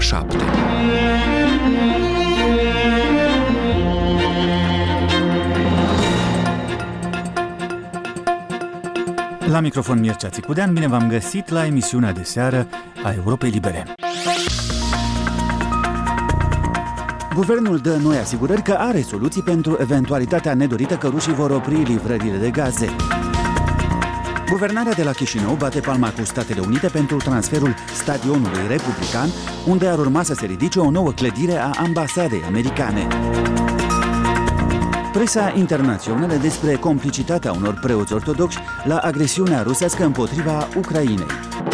7. La microfon Mircea Țicudean, bine v-am găsit la emisiunea de seară a Europei Libere. Guvernul dă noi asigurări că are soluții pentru eventualitatea nedorită că rușii vor opri livrările de gaze. Guvernarea de la Chișinău bate palma cu Statele Unite pentru transferul stadionului republican, unde ar urma să se ridice o nouă clădire a ambasadei americane. Presa internațională despre complicitatea unor preoți ortodoxi la agresiunea rusească împotriva Ucrainei.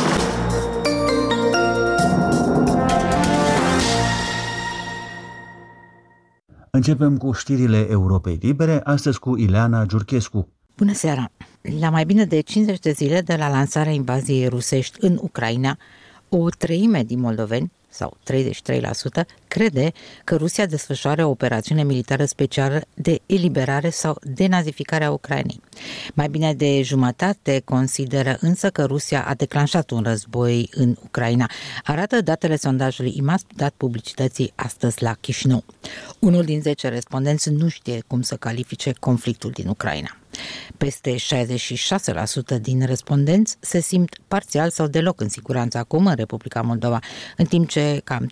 Începem cu știrile Europei Libere, astăzi cu Ileana Giurchescu. Bună seara! La mai bine de 50 de zile de la lansarea invaziei rusești în Ucraina, o treime din moldoveni, sau 33%, crede că Rusia desfășoară o operațiune militară specială de eliberare sau denazificare a Ucrainei. Mai bine de jumătate consideră însă că Rusia a declanșat un război în Ucraina. Arată datele sondajului IMAS dat publicității astăzi la Chișinău. Unul din 10 respondenți nu știe cum să califice conflictul din Ucraina. Peste 66% din respondenți se simt parțial sau deloc în siguranță acum în Republica Moldova, în timp ce cam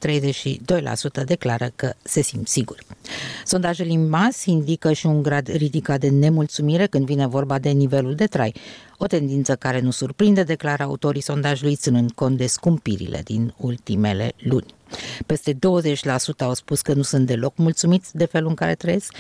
32% declară că se simt siguri. Sondajul IMAS indică și un grad ridicat de nemulțumire când vine vorba de nivelul de trai, o tendință care nu surprinde, declară autorii sondajului, ținând cont de scumpirile din ultimele luni. Peste 20% au spus că nu sunt deloc mulțumiți de felul în care trăiesc,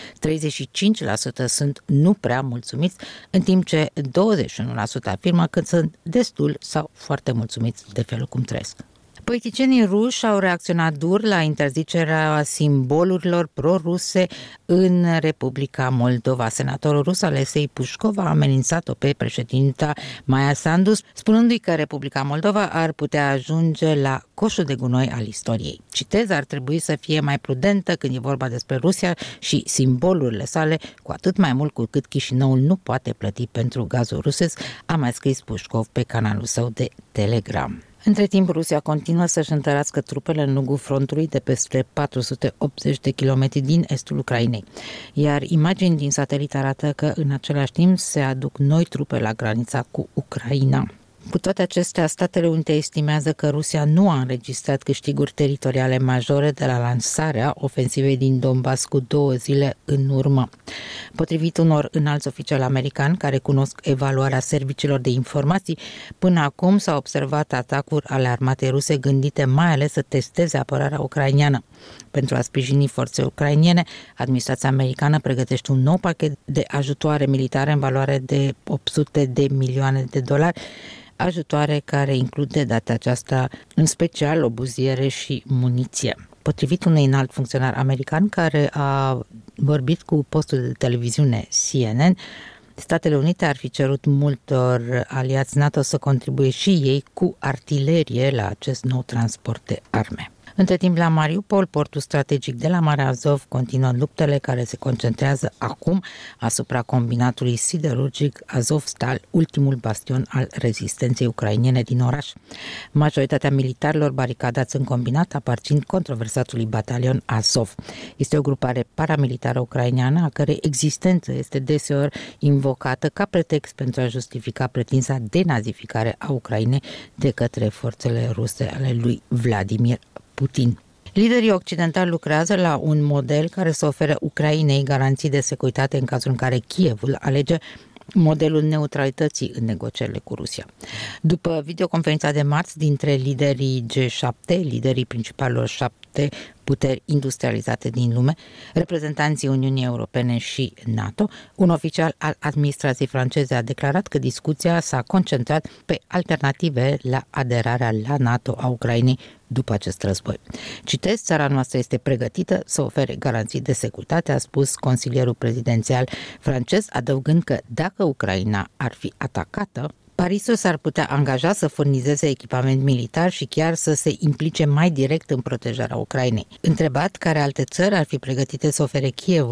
35% sunt nu prea mulțumiți, în timp ce 21% afirmă că sunt destul sau foarte mulțumiți de felul cum trăiesc. Politicienii ruși au reacționat dur la interzicerea simbolurilor pro-ruse în Republica Moldova. Senatorul rus Alexei Pușkov a amenințat-o pe președinta Maia Sandu, spunându-i că Republica Moldova ar putea ajunge la coșul de gunoi al istoriei. Citez, ar trebui să fie mai prudentă când e vorba despre Rusia și simbolurile sale, cu atât mai mult cu cât Chișinăul nu poate plăti pentru gazul rusesc, a mai scris Pușkov pe canalul său de Telegram. Între timp, Rusia continuă să-și întărească trupele în lungul frontului de peste 480 de kilometri din estul Ucrainei, iar imagini din satelit arată că în același timp se aduc noi trupe la granița cu Ucraina. Cu toate acestea, Statele Unite estimează că Rusia nu a înregistrat câștiguri teritoriale majore de la lansarea ofensivei din Donbass cu 2 zile în urmă. Potrivit unor înalți oficiali americani care cunosc evaluarea serviciilor de informații, până acum s-au observat atacuri ale armatei ruse gândite mai ales să testeze apărarea ucraineană. Pentru a sprijini forțele ucrainene, administrația americană pregătește un nou pachet de ajutoare militare în valoare de $800 de milioane, ajutoare care include data aceasta în special obuziere și muniție. Potrivit unui înalt funcționar american care a vorbit cu postul de televiziune CNN, Statele Unite ar fi cerut multor aliați NATO să contribuie și ei cu artilerie la acest nou transport de arme. Între timp, la Mariupol, portul strategic de la Marea Azov, continuă luptele care se concentrează acum asupra combinatului siderurgic Azovstal, ultimul bastion al rezistenței ucrainene din oraș. Majoritatea militarilor baricadați în combinat aparțin controversatului batalion Azov. Este o grupare paramilitară ucraineană a cărei existență este deseori invocată ca pretext pentru a justifica pretinsa denazificare a Ucrainei de către forțele ruse ale lui Vladimir Putin. Liderii occidentali lucrează la un model care să ofere Ucrainei garanții de securitate în cazul în care Kievul alege modelul neutralității în negocierile cu Rusia. După videoconferința de marți dintre liderii G7, liderii principalilor 7 puteri industrializate din lume, reprezentanții Uniunii Europene și NATO, un oficial al administrației franceze a declarat că discuția s-a concentrat pe alternative la aderarea la NATO a Ucrainei după acest război. Citez, țara noastră este pregătită să ofere garanții de securitate, a spus consilierul prezidențial francez, adăugând că dacă Ucraina ar fi atacată, Parisul s-ar putea angaja să furnizeze echipament militar și chiar să se implice mai direct în protejarea Ucrainei. Întrebat care alte țări ar fi pregătite să ofere Kievului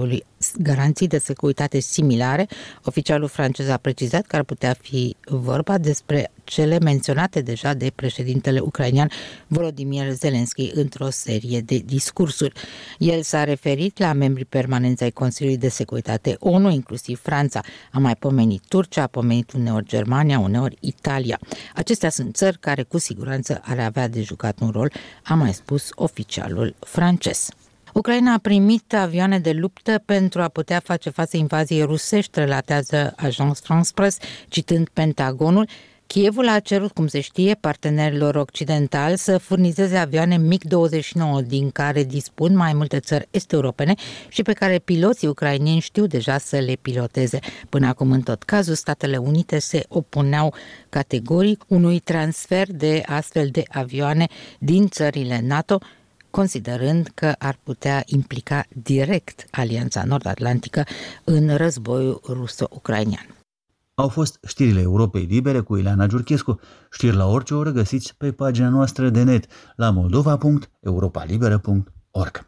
garanții de securitate similare. Oficialul francez a precizat că ar putea fi vorba despre cele menționate deja de președintele ucrainean Volodymyr Zelensky într-o serie de discursuri. El s-a referit la membrii permanenți ai Consiliului de Securitate ONU, inclusiv Franța. A mai pomenit Turcia, a pomenit uneori Germania, uneori Italia. Acestea sunt țări care cu siguranță ar avea de jucat un rol, a mai spus oficialul francez. Ucraina a primit avioane de luptă pentru a putea face față invaziei rusești, relatează Agence France Presse, citând Pentagonul. Kievul a cerut, cum se știe, partenerilor occidentali să furnizeze avioane MiG-29, din care dispun mai multe țări est-europene și pe care piloții ucraineni știu deja să le piloteze. Până acum, în tot cazul, Statele Unite se opuneau categoric unui transfer de astfel de avioane din țările NATO, considerând că ar putea implica direct Alianța Nord-Atlantică în războiul ruso-ucrainean. Au fost știrile Europei Libere cu Ileana Giurchescu. Știri la orice oră găsiți pe pagina noastră de net la moldova.europalibera.org.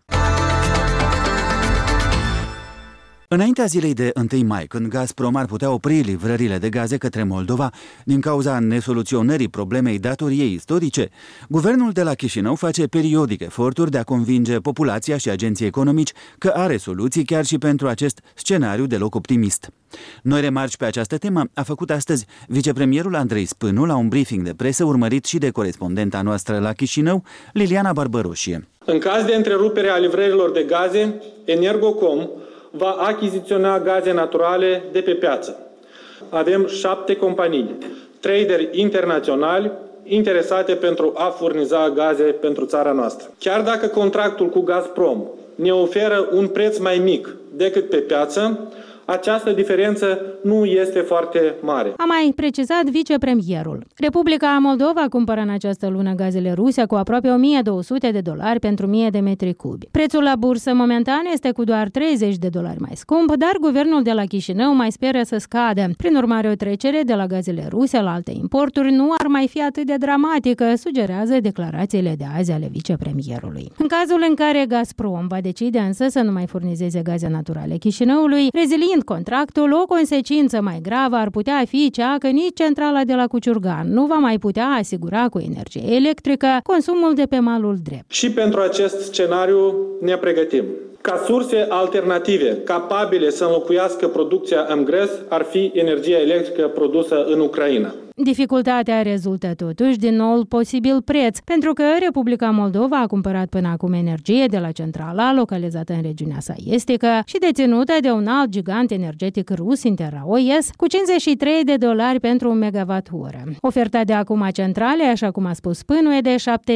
Înaintea zilei de 1 mai, când Gazprom ar putea opri livrările de gaze către Moldova din cauza nesoluționării problemei datoriei istorice, guvernul de la Chișinău face periodic eforturi de a convinge populația și agenții economici că are soluții chiar și pentru acest scenariu deloc optimist. Noi remarci pe această temă a făcut astăzi vicepremierul Andrei Spânu la un briefing de presă urmărit și de corespondenta noastră la Chișinău, Liliana Barbăroșie. În caz de întrerupere a livrărilor de gaze, Energocom va achiziționa gaze naturale de pe piață. Avem 7 companii, traderi internaționali interesate pentru a furniza gaze pentru țara noastră. Chiar dacă contractul cu Gazprom ne oferă un preț mai mic decât pe piață, această diferență nu este foarte mare. A mai precizat vicepremierul. Republica Moldova cumpără în această lună gazele ruse cu aproape $1.200 pentru 1000 de metri cubi. Prețul la bursă momentan este cu doar $30 mai scump, dar guvernul de la Chișinău mai speră să scadă. Prin urmare, o trecere de la gazele ruse la alte importuri nu ar mai fi atât de dramatică, sugerează declarațiile de azi ale vicepremierului. În cazul în care Gazprom va decide însă să nu mai furnizeze gaze naturale Chișinăului, reziliind contractul, o consecință mai gravă ar putea fi cea că nici centrala de la Cuciurgan nu va mai putea asigura cu energie electrică consumul de pe malul drept. Și pentru acest scenariu ne pregătim. Ca surse alternative capabile să înlocuiască producția MGRES ar fi energia electrică produsă în Ucraina. Dificultatea rezultă totuși din noul posibil preț, pentru că Republica Moldova a cumpărat până acum energie de la centrala localizată în regiunea sa estică și deținută de un alt gigant energetic rus, Interraoes, cu $53 pentru un megawatt-oră. Oferta de acum a centralei, așa cum a spus Spânu, e de $76,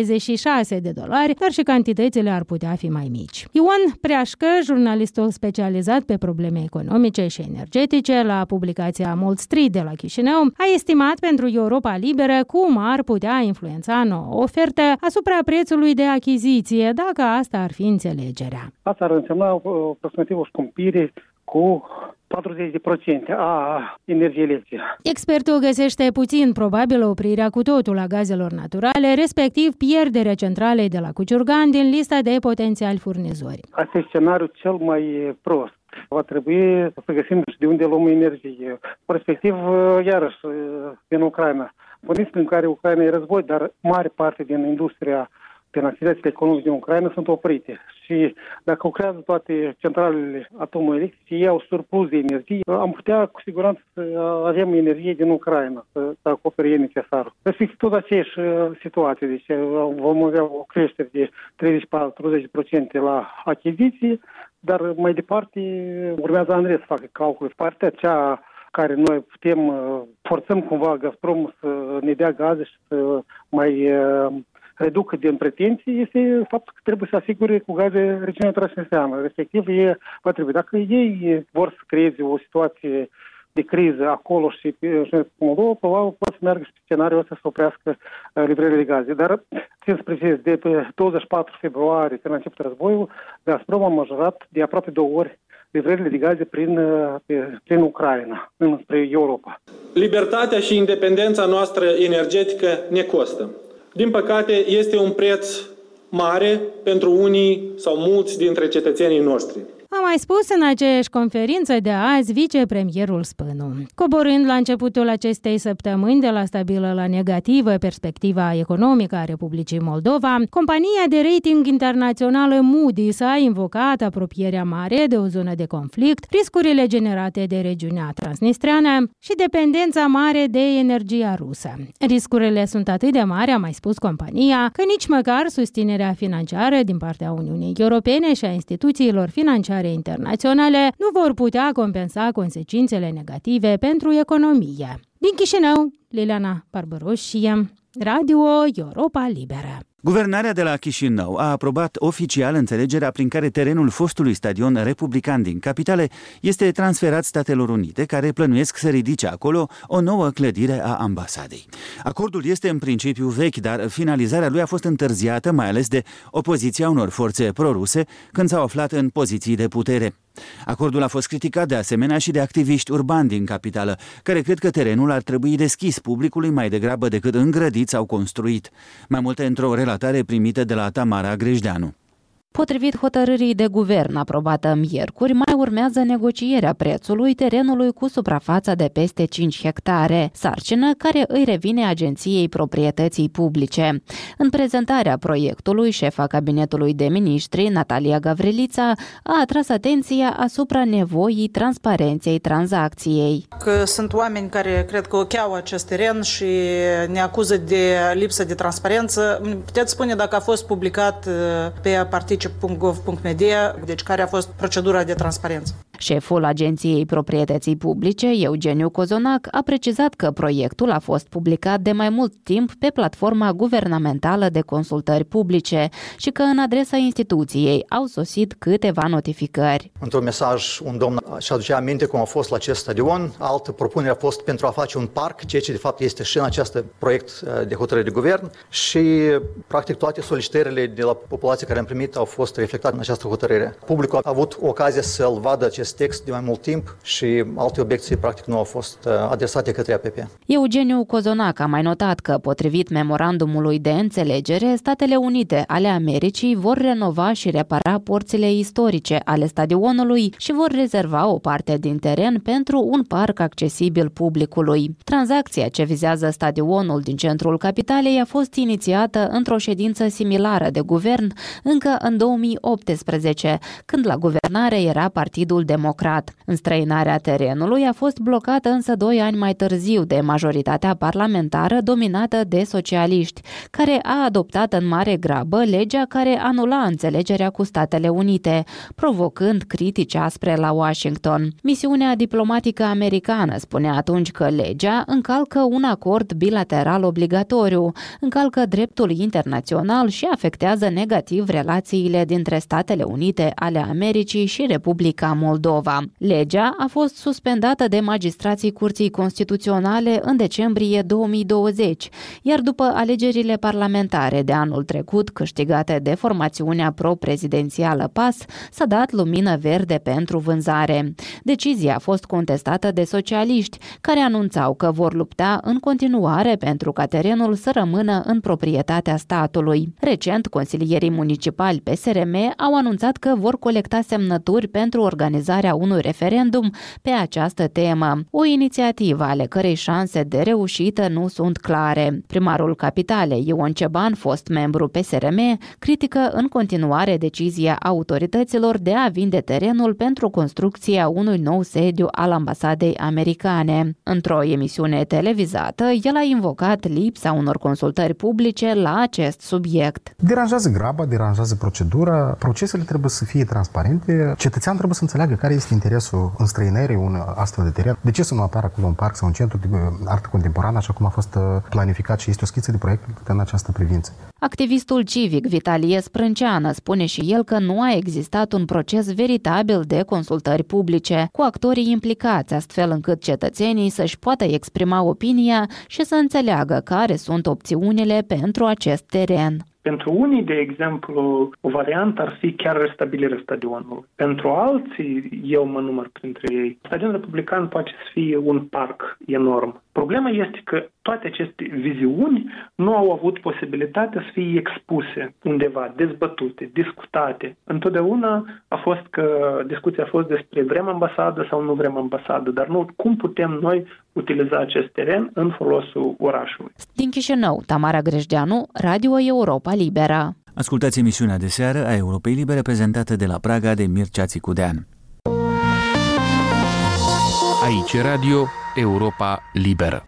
dar și cantitățile ar putea fi mai mici. Ion Preașcă, jurnalistul specializat pe probleme economice și energetice la publicația Mold Street de la Chișinău, a estimat pentru Europa Liberă cum ar putea influența noua ofertă asupra prețului de achiziție, dacă asta ar fi înțelegerea. Asta ar însemna aproximativ o scumpire cu 40% a energiei electrice. Expertul găsește puțin probabil oprirea cu totul a gazelor naturale, respectiv pierderea centralei de la Cuciurgan din lista de potențiali furnizori. Asta e scenariul cel mai prost. Va trebui să găsim de unde luăm energie. Respectiv, iarăși, din Ucraina. Condiții în care Ucraina e război, dar mare parte din industria, din activitățile economice din Ucraina sunt oprite. Și dacă lucrează toate centralele atomoelectrice, iau surplus de energie, am putea cu siguranță să avem energie din Ucraina, să acopere ei necesarul. Respectiv tot aceeași situație, deci vom avea o creștere de 34-40% la achiziții, dar mai departe urmează Andrei să facă calcule. Partea cea care noi putem, forțăm cumva Gazprom să ne dea gaze și să mai reducă din pretenții, este faptul că trebuie să asigure cu gaze regiunea transnistreană. Respectiv, va trebui. Dacă ei vor să creeze o situație de criză acolo și pe Moldova, probabil pot să meargă și pe scenariul ăsta să oprească livrările de gaze. Dar, țin să precizez, de pe 24 februarie, când a început războiul, Gazprom a majorat de aproape 2 ori livrările de gaze prin Ucraina, spre Europa. Libertatea și independența noastră energetică ne costă. Din păcate, este un preț mare pentru unii sau mulți dintre cetățenii noștri. a mai spus în aceeași conferință de azi vicepremierul Spânu. Coborând la începutul acestei săptămâni de la stabilă la negativă perspectiva economică a Republicii Moldova, compania de rating internațională Moody's a invocat apropierea mare de o zonă de conflict, riscurile generate de regiunea transnistreană și dependența mare de energia rusă. Riscurile sunt atât de mari, a mai spus compania, că nici măcar susținerea financiară din partea Uniunii Europene și a instituțiilor financiare internaționale nu vor putea compensa consecințele negative pentru economie. Din Chișinău, Liliana Barbăroșie, Radio Europa Liberă. Guvernarea de la Chișinău a aprobat oficial înțelegerea prin care terenul fostului stadion republican din capitale este transferat Statelor Unite, care plănuiesc să ridice acolo o nouă clădire a ambasadei. Acordul este în principiu vechi, dar finalizarea lui a fost întârziată, mai ales de opoziția unor forțe proruse, când s-au aflat în poziții de putere. Acordul a fost criticat de asemenea și de activiști urbani din capitală, care cred că terenul ar trebui deschis publicului mai degrabă decât îngrădit sau construit. Mai multe într-o relatare primită de la Tamara Grejdeanu. Potrivit hotărârii de guvern aprobată miercuri, mai urmează negocierea prețului terenului cu suprafața de peste 5 hectare, sarcină care îi revine Agenției Proprietății Publice. În prezentarea proiectului, șefa Cabinetului de Miniștri, Natalia Gavrilița, a atras atenția asupra nevoii transparenței tranzacției. Că sunt oameni care cred că ocheau acest teren și ne acuză de lipsă de transparență. Puteți spune dacă a fost publicat pe particip.gov.media, deci care a fost procedura de transparență? Șeful Agenției Proprietății Publice, Eugeniu Cozonac, a precizat că proiectul a fost publicat de mai mult timp pe platforma guvernamentală de consultări publice și că în adresa instituției au sosit câteva notificări. Într-un mesaj, un domn și aducea aminte cum a fost la acest stadion. Altă propunere a fost pentru a face un parc, ceea ce de fapt este și în acest proiect de hotărâre de guvern și practic toate solicitările de la populație care am primit au fost reflectate în această hotărâre. Publicul a avut ocazia să-l vadă acest text de mai mult timp și alte obiecții practic nu au fost adresate către APP. Eugeniu Cozonac a mai notat că, potrivit memorandumului de înțelegere, Statele Unite ale Americii vor renova și repara porțile istorice ale stadionului și vor rezerva o parte din teren pentru un parc accesibil publicului. Tranzacția ce vizează stadionul din centrul capitalei a fost inițiată într-o ședință similară de guvern încă în 2018, când la guvernare era Partidul Democrat. Înstrăinarea terenului a fost blocată însă 2 ani mai târziu de majoritatea parlamentară dominată de socialiști, care a adoptat în mare grabă legea care anula înțelegerea cu Statele Unite, provocând critici aspre la Washington. Misiunea diplomatică americană spunea atunci că legea încalcă un acord bilateral obligatoriu, încalcă dreptul internațional și afectează negativ relațiile dintre Statele Unite ale Americii și Republica Moldova. Legea a fost suspendată de magistrații Curții Constituționale în decembrie 2020, iar după alegerile parlamentare de anul trecut, câștigate de formațiunea pro-prezidențială PAS, s-a dat lumină verde pentru vânzare. Decizia a fost contestată de socialiști, care anunțau că vor lupta în continuare pentru ca terenul să rămână în proprietatea statului. Recent, consilierii municipali PSRM au anunțat că vor colecta semnături pentru organizarea unui referendum pe această temă, o inițiativă ale cărei șanse de reușită nu sunt clare. Primarul capitalei, Ion Ceban, fost membru PSRM, critică în continuare decizia autorităților de a vinde terenul pentru construcția unui nou sediu al ambasadei americane. Într-o emisiune televizată, el a invocat lipsa unor consultări publice la acest subiect. Deranjează graba, deranjează procedura, procesele trebuie să fie transparente, cetățeanul trebuie să înțeleagă care este interesul înstrăinării unui astfel de teren. De ce să nu apară acolo un parc sau un centru de artă contemporană, așa cum a fost planificat și este o schiță de proiect în această privință. Activistul civic Vitalie Sprânceană spune și el că nu a existat un proces veritabil de consultări publice cu actorii implicați, astfel încât cetățenii să-și poată exprima opinia și să înțeleagă care sunt opțiunile pentru acest teren. Pentru unii, de exemplu, o variantă ar fi chiar restabilirea stadionului. Pentru alții, eu mă număr printre ei, stadionul republican poate să fie un parc enorm. Problema este că toate aceste viziuni nu au avut posibilitatea să fie expuse undeva, dezbătute, discutate. Întotdeauna a fost că discuția a fost despre vrem ambasadă sau nu vrem ambasadă, dar nu cum putem noi utiliza acest teren în folosul orașului. Din Chișinău, Tamara Grejdeanu, Radio Europa Liberă. Ascultați emisiunea de seară a Europei Libere prezentată de la Praga de Mircea Țicudean. Aici Radio Europa Liberă.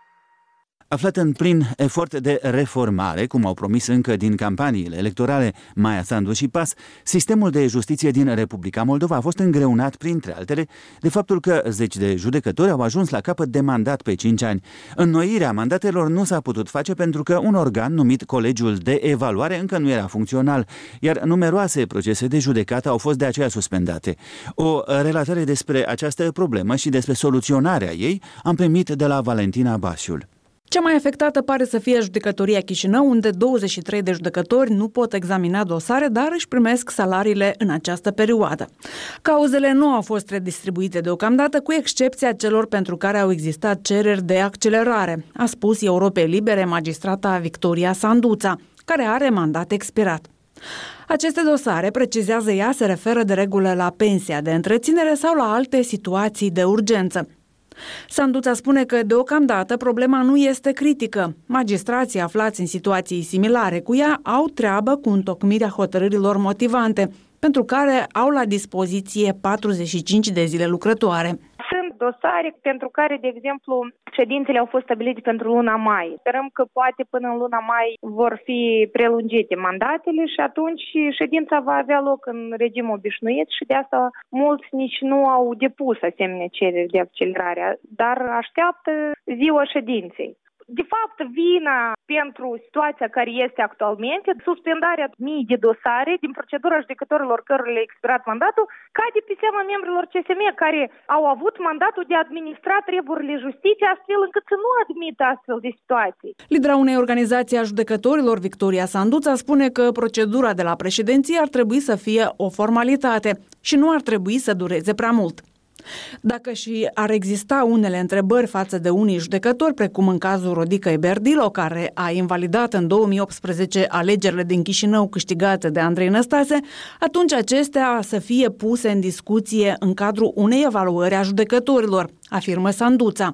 Aflat în plin efort de reformare, cum au promis încă din campaniile electorale Maia Sandu și PAS, sistemul de justiție din Republica Moldova a fost îngreunat, printre altele, de faptul că zeci de judecători au ajuns la capăt de mandat pe 5 ani. Înnoirea mandatelor nu s-a putut face pentru că un organ numit Colegiul de Evaluare încă nu era funcțional, iar numeroase procese de judecată au fost de aceea suspendate. O relatare despre această problemă și despre soluționarea ei am primit de la Valentina Basiul. Cea mai afectată pare să fie Judecătoria Chișinău, unde 23 de judecători nu pot examina dosare, dar își primesc salariile în această perioadă. Cauzele nu au fost redistribuite deocamdată, cu excepția celor pentru care au existat cereri de accelerare, a spus Europei Libere magistrata Victoria Sanduța, care are mandat expirat. Aceste dosare, precizează ea, se referă de regulă la pensia de întreținere sau la alte situații de urgență. Sanduța spune că deocamdată problema nu este critică. Magistrații aflați în situații similare cu ea au treabă cu întocmirea hotărârilor motivante, pentru care au la dispoziție 45 de zile lucrătoare. Sunt dosare pentru care, de exemplu, ședințele au fost stabilite pentru luna mai. Sperăm că poate până în luna mai vor fi prelungite mandatele și atunci ședința va avea loc în regim obișnuit și de asta mulți nici nu au depus asemenea cereri de accelerare, dar așteaptă ziua ședinței. De fapt, vina pentru situația care este actualmente, suspendarea mii de dosare din procedura judecătorilor cărora le-a expirat mandatul, cade pe seama membrilor CSM care au avut mandatul de a administra treburile justiției, astfel încât să nu admită astfel de situații. Lidera unei organizații a judecătorilor, Victoria Sanduța, spune că procedura de la președinție ar trebui să fie o formalitate și nu ar trebui să dureze prea mult. Dacă și ar exista unele întrebări față de unii judecători, precum în cazul Rodicăi Berdilo, care a invalidat în 2018 alegerile din Chișinău câștigate de Andrei Năstase, atunci acestea să fie puse în discuție în cadrul unei evaluări a judecătorilor, afirmă Sanduța.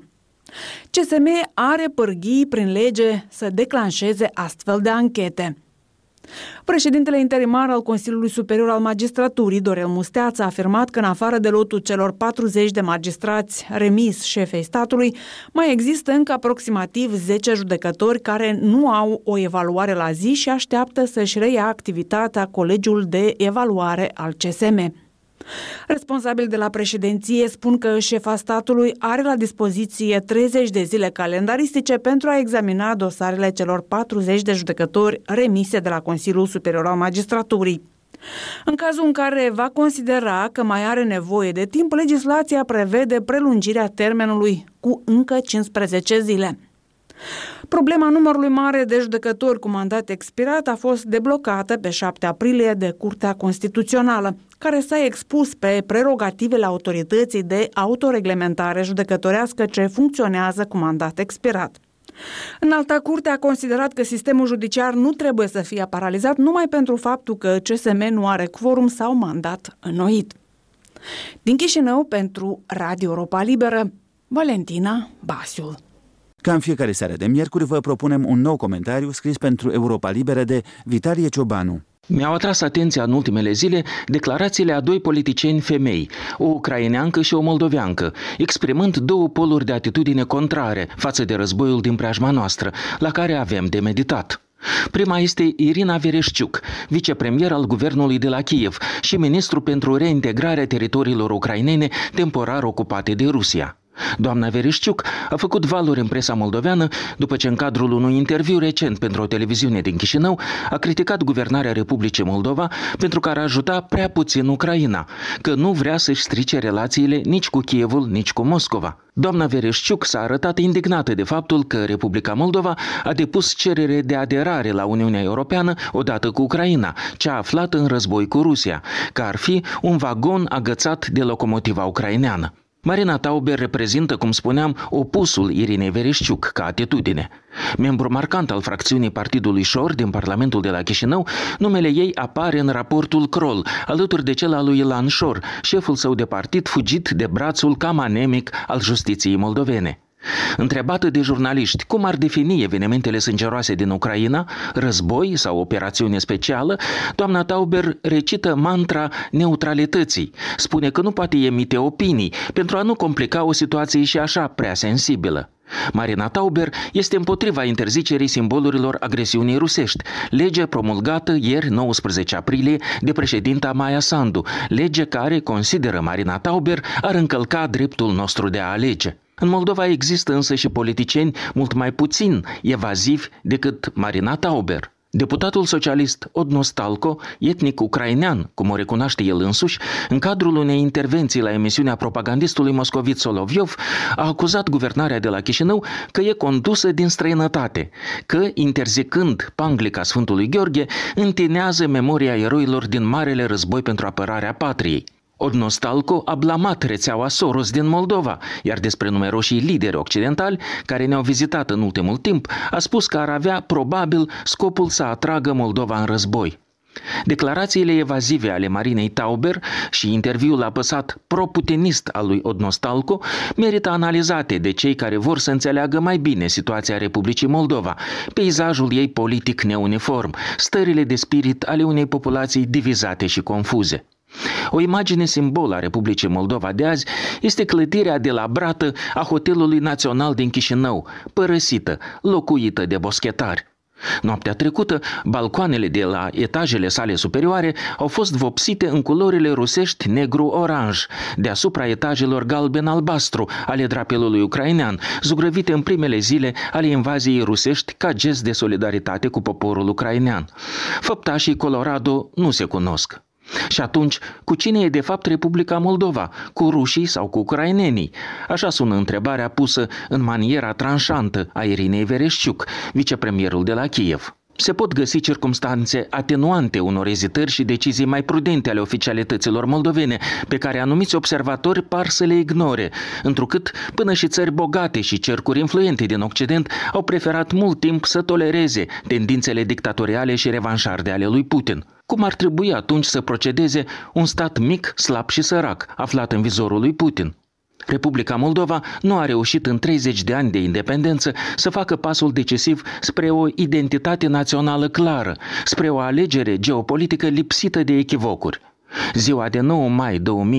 CSM are pârghii prin lege să declanșeze astfel de anchete. Președintele interimar al Consiliului Superior al Magistraturii, Dorel Musteață, a afirmat că în afară de lotul celor 40 de magistrați remis șefei statului, mai există încă aproximativ 10 judecători care nu au o evaluare la zi și așteaptă să-și reia activitatea Colegiul de Evaluare al CSM. Responsabili de la președinție spun că șefa statului are la dispoziție 30 de zile calendaristice pentru a examina dosarele celor 40 de judecători remise de la Consiliul Superior al Magistraturii. În cazul în care va considera că mai are nevoie de timp, legislația prevede prelungirea termenului cu încă 15 zile. Problema numărului mare de judecători cu mandat expirat a fost deblocată pe 7 aprilie de Curtea Constituțională, care s-a expus pe prerogativele autorității de autoreglementare judecătorească ce funcționează cu mandat expirat. Înalta Curte a considerat că sistemul judiciar nu trebuie să fie paralizat numai pentru faptul că CSM nu are quorum sau mandat înnoit. Din Chișinău, pentru Radio Europa Liberă, Valentina Basiul. Ca în fiecare seară de miercuri, vă propunem un nou comentariu scris pentru Europa Liberă de Vitalie Ciobanu. Mi-au atras atenția în ultimele zile declarațiile a doi politicieni femei, o ucraineancă și o moldoveancă, exprimând două poluri de atitudine contrare față de războiul din preajma noastră, la care avem de meditat. Prima este Irina Vereșciuc, vicepremier al guvernului de la Kiev și ministru pentru reintegrarea teritoriilor ucrainene temporar ocupate de Rusia. Doamna Vereșciuc a făcut valuri în presa moldoveană după ce în cadrul unui interviu recent pentru o televiziune din Chișinău a criticat guvernarea Republicii Moldova pentru că ar ajuta prea puțin Ucraina, că nu vrea să-și strice relațiile nici cu Kievul, nici cu Moscova. Doamna Vereșciuc s-a arătat indignată de faptul că Republica Moldova a depus cerere de aderare la Uniunea Europeană odată cu Ucraina, cea aflată în război cu Rusia, că ar fi un vagon agățat de locomotiva ucraineană. Marina Tauber reprezintă, cum spuneam, opusul Irinei Vereshchuk ca atitudine. Membru marcant al fracțiunii Partidului Șor din Parlamentul de la Chișinău, numele ei apare în raportul Kroll, alături de cel al lui Ilan Șor, șeful său de partid fugit de brațul cam anemic al justiției moldovene. Întrebată de jurnaliști cum ar defini evenimentele sângeroase din Ucraina, război sau operațiune specială, doamna Tauber recită mantra neutralității. Spune că nu poate emite opinii pentru a nu complica o situație și așa prea sensibilă. Marina Tauber este împotriva interzicerii simbolurilor agresiunii rusești, lege promulgată ieri, 19 aprilie, de președinta Maia Sandu, lege care, consideră Marina Tauber, ar încălca dreptul nostru de a alege. În Moldova există însă și politicieni mult mai puțin evazivi decât Marina Tauber. Deputatul socialist Odnostalco, etnic ucrainean, cum o recunoaște el însuși, în cadrul unei intervenții la emisiunea propagandistului moscovit Soloviov, a acuzat guvernarea de la Chișinău că e condusă din străinătate, că, interzicând panglica Sfântului Gheorghe, întinează memoria eroilor din Marele Război pentru apărarea patriei. Odnostalco a blamat rețeaua Soros din Moldova, iar despre numeroșii lideri occidentali care ne-au vizitat în ultimul timp, a spus că ar avea probabil scopul să atragă Moldova în război. Declarațiile evazive ale Marinei Tauber și interviul apăsat pro-putinist al lui Odnostalco merită analizate de cei care vor să înțeleagă mai bine situația Republicii Moldova, peisajul ei politic neuniform, stările de spirit ale unei populații divizate și confuze. O imagine simbol a Republicii Moldova de azi este clădirea de la brată a Hotelului Național din Chișinău, părăsită, locuită de boschetari. Noaptea trecută, balcoanele de la etajele sale superioare au fost vopsite în culorile rusești negru-oranj, deasupra etajelor galben-albastru ale drapelului ucrainean, zugrăvite în primele zile ale invaziei rusești ca gest de solidaritate cu poporul ucrainean. Făptașii Colorado nu se cunosc. Și atunci, cu cine e de fapt Republica Moldova? Cu rușii sau cu ucrainenii? Așa sună întrebarea pusă în maniera tranșantă a Irinei Vereshchuk, vicepremierul de la Kiev. Se pot găsi circumstanțe atenuante unor ezitări și decizii mai prudente ale oficialităților moldovene, pe care anumiți observatori par să le ignore, întrucât până și țări bogate și cercuri influente din Occident au preferat mult timp să tolereze tendințele dictatoriale și revanșarde ale lui Putin. Cum ar trebui atunci să procedeze un stat mic, slab și sărac, aflat în vizorul lui Putin? Republica Moldova nu a reușit în 30 de ani de independență să facă pasul decisiv spre o identitate națională clară, spre o alegere geopolitică lipsită de echivocuri. Ziua de 9 mai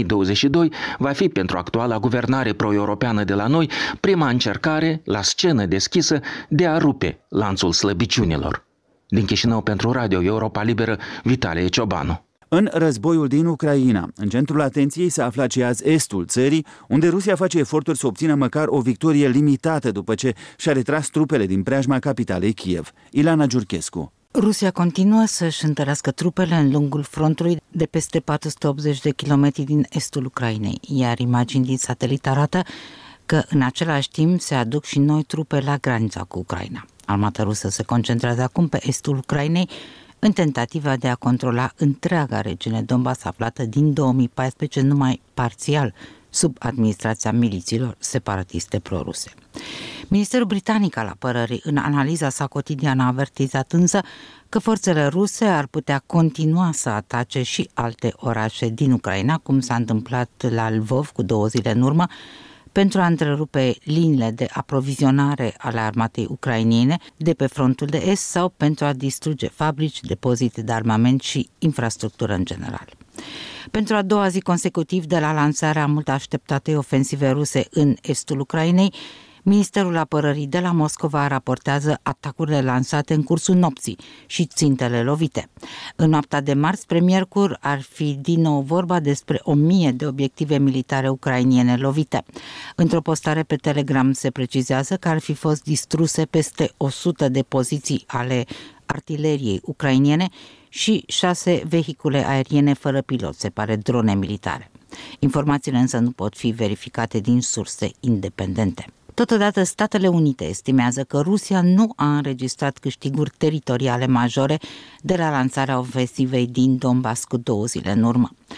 2022 va fi pentru actuala guvernare pro-europeană de la noi prima încercare, la scenă deschisă, de a rupe lanțul slăbiciunilor. Din Chișinău pentru Radio Europa Liberă, Vitalie Ciobanu. În războiul din Ucraina, în centrul atenției se află și azi estul țării, unde Rusia face eforturi să obțină măcar o victorie limitată după ce și-a retras trupele din preajma capitalei Kiev. Ilana Giurchescu. Rusia continuă să-și întărească trupele în lungul frontului de peste 480 de kilometri din estul Ucrainei, iar imagini din satelit arată că în același timp se aduc și noi trupe la granița cu Ucraina. Armata rusă se concentrează acum pe estul Ucrainei în tentativa de a controla întreaga regiune Donbass, aflată din 2014 numai parțial sub administrația milițiilor separatiste proruse. Ministerul britanic al apărării, în analiza sa cotidiană, a avertizat însă că forțele ruse ar putea continua să atace și alte orașe din Ucraina, cum s-a întâmplat la Lvov cu 2 zile în urmă, pentru a întrerupe liniile de aprovizionare ale armatei ucrainene de pe frontul de est sau pentru a distruge fabrici, depozite de armament și infrastructură în general. Pentru a doua zi consecutiv de la lansarea mult așteptatei ofensive ruse în estul Ucrainei, Ministerul Apărării de la Moscova raportează atacurile lansate în cursul nopții și țintele lovite. În noaptea de marți spre miercuri ar fi din nou vorba despre 1000 de obiective militare ucrainiene lovite. Într-o postare pe Telegram se precizează că ar fi fost distruse peste 100 de poziții ale artileriei ucrainiene și 6 vehicule aeriene fără pilot, se pare drone militare. Informațiile însă nu pot fi verificate din surse independente. Totodată, Statele Unite estimează că Rusia nu a înregistrat câștiguri teritoriale majore de la lansarea ofensivei din Donbass cu 2 zile în urmă.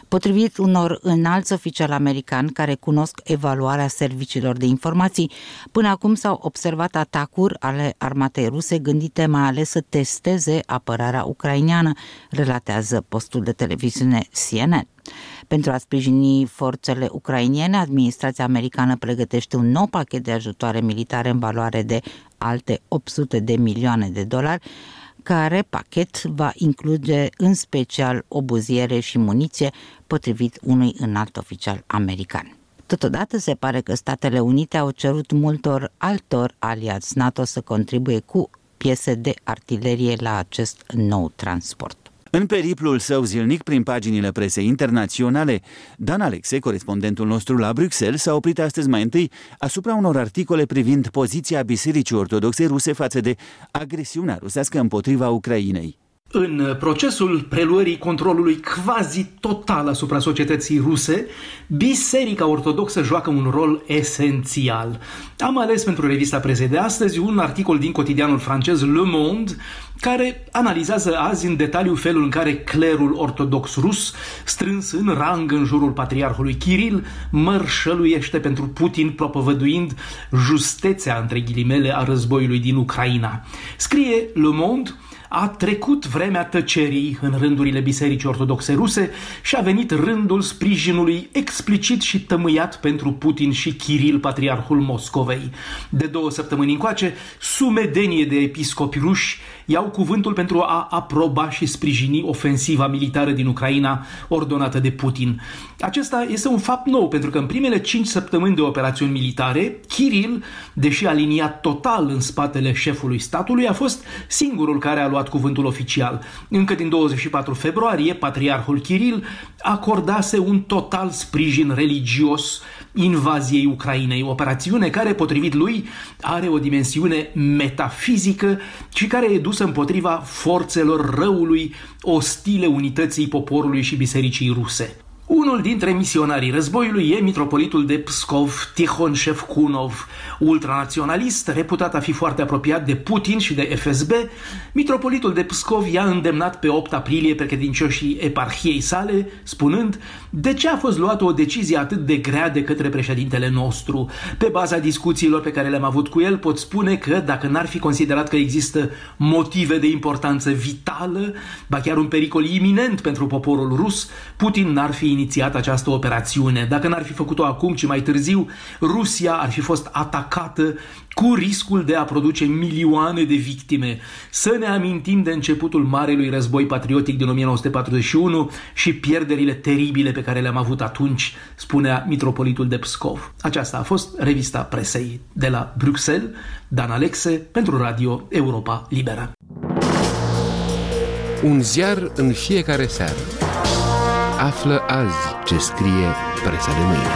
Potrivit unor înalți oficiali americani care cunosc evaluarea serviciilor de informații, până acum s-au observat atacuri ale armatei ruse gândite mai ales să testeze apărarea ucraineană, relatează postul de televiziune CNN. Pentru a sprijini forțele ucrainene, administrația americană pregătește un nou pachet de ajutoare militare în valoare de alte $800 de milioane, care pachet va include în special obuziere și muniție, potrivit unui înalt oficial american. Totodată se pare că Statele Unite au cerut multor altor aliați NATO să contribuie cu piese de artilerie la acest nou transport. În periplul său zilnic prin paginile presei internaționale, Dan Alexe, corespondentul nostru la Bruxelles, s-a oprit astăzi mai întâi asupra unor articole privind poziția Bisericii Ortodoxe ruse față de agresiunea rusească împotriva Ucrainei. În procesul preluării controlului quasi total asupra societății ruse, Biserica Ortodoxă joacă un rol esențial. Am ales pentru revista presei de astăzi un articol din cotidianul francez Le Monde, care analizează azi în detaliu felul în care clerul ortodox rus, strâns în rang în jurul patriarhului Kiril, mărșăluiește pentru Putin, propovăduind justețea, între ghilimele, a războiului din Ucraina. Scrie Le Monde: a trecut vremea tăcerii în rândurile Bisericii Ortodoxe ruse și a venit rândul sprijinului explicit și tămâiat pentru Putin și Kiril, patriarhul Moscovei. De 2 săptămâni încoace, sumedenie de episcopi ruși iau cuvântul pentru a aproba și sprijini ofensiva militară din Ucraina ordonată de Putin. Acesta este un fapt nou, pentru că în primele 5 săptămâni de operațiuni militare, Kiril, deși aliniat total în spatele șefului statului, a fost singurul care a luat cuvântul oficial. Încă din 24 februarie, patriarhul Kiril acordase un total sprijin religios invaziei Ucrainei, operațiune care, potrivit lui, are o dimensiune metafizică și care e dusă împotriva forțelor răului ostile unității poporului și bisericii ruse. Unul dintre misionarii războiului e mitropolitul de Pskov, Tihon Shevkunov, ultranaționalist, reputat a fi foarte apropiat de Putin și de FSB. Mitropolitul de Pskov i-a îndemnat pe 8 aprilie pe credincioșii eparhiei sale, spunând: de ce a fost luată o decizie atât de grea de către președintele nostru? Pe baza discuțiilor pe care le-am avut cu el, pot spune că dacă n-ar fi considerat că există motive de importanță vitală, ba chiar un pericol iminent pentru poporul rus, Putin n-ar fi inițiat această operațiune. Dacă n-ar fi făcut-o acum, ci mai târziu, Rusia ar fi fost atacată cu riscul de a produce milioane de victime. Să ne amintim de începutul Marelui Război Patriotic din 1941 și pierderile teribile pe care le-am avut atunci, spunea mitropolitul de Pskov. Aceasta a fost revista presei de la Bruxelles. Dan Alexe pentru Radio Europa Liberă. Un ziar în fiecare seară. Află azi ce scrie presa de mâine.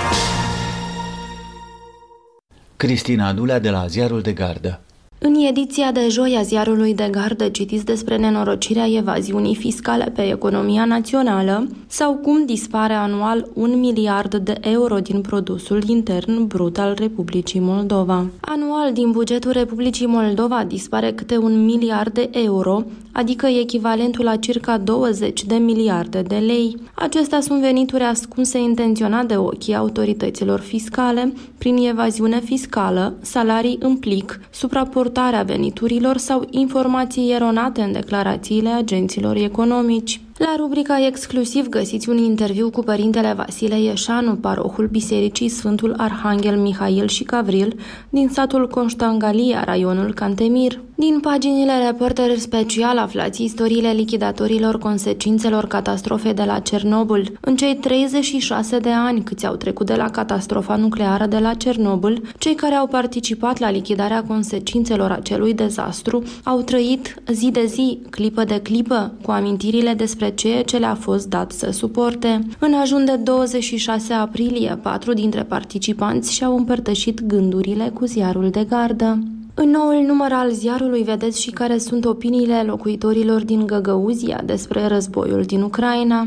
Cristina Adulea de la Ziarul de Gardă. În ediția de joi a Ziarului de Gardă citiți despre nenorocirea evaziunii fiscale pe economia națională sau cum dispare anual 1 miliard de euro din produsul intern brut al Republicii Moldova. Anual din bugetul Republicii Moldova dispare câte 1 miliard de euro, adică echivalentul la circa 20 de miliarde de lei. Acestea sunt venituri ascunse intenționat de ochii autorităților fiscale prin evaziune fiscală, salarii în plic, supraportarea veniturilor sau informații eronate în declarațiile agenților economici. La rubrica Exclusiv găsiți un interviu cu părintele Vasile Ieșanu, parohul Bisericii Sfântul Arhanghel Mihail și Gavril din satul Conștangalia, raionul Cantemir. Din paginile Reporter Special aflați istoriile lichidatorilor consecințelor catastrofei de la Cernobâl. În cei 36 de ani câți au trecut de la catastrofa nucleară de la Cernobâl, cei care au participat la lichidarea consecințelor acelui dezastru au trăit zi de zi, clipă de clipă, cu amintirile despre ceea ce le-a fost dat să suporte. În ajun de 26 aprilie, 4 dintre participanți și-au împărtășit gândurile cu Ziarul de Gardă. În noul număr al ziarului vedeți și care sunt opiniile locuitorilor din Găgăuzia despre războiul din Ucraina.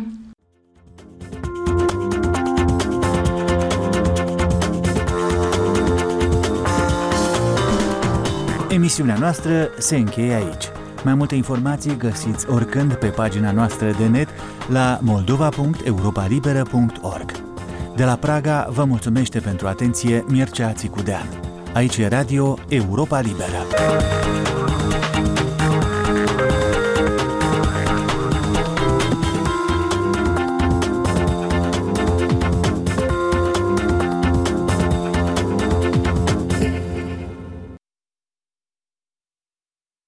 Emisiunea noastră se încheie aici. Mai multe informații găsiți oricând pe pagina noastră de net la moldova.europalibera.org. De la Praga vă mulțumește pentru atenție Mircea Țicudean. Aici e Radio Europa Liberă.